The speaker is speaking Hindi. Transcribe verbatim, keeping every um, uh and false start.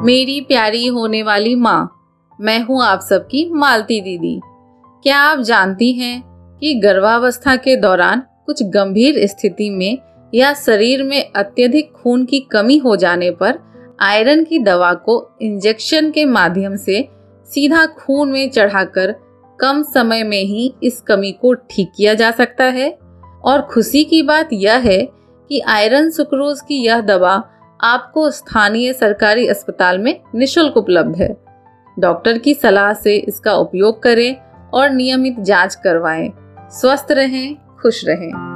मेरी प्यारी होने वाली माँ, मैं हूँ आप सबकी मालती दीदी। क्या आप जानती हैं कि गर्भावस्था के दौरान कुछ गंभीर स्थिति में या शरीर में अत्यधिक खून की कमी हो जाने पर आयरन की दवा को इंजेक्शन के माध्यम से सीधा खून में चढ़ाकर कम समय में ही इस कमी को ठीक किया जा सकता है। और खुशी की बात यह है कि आयरन सुक्रोज की यह दवा आपको स्थानीय सरकारी अस्पताल में निशुल्क उपलब्ध है। डॉक्टर की सलाह से इसका उपयोग करें और नियमित जांच करवाएं। स्वस्थ रहें, खुश रहें।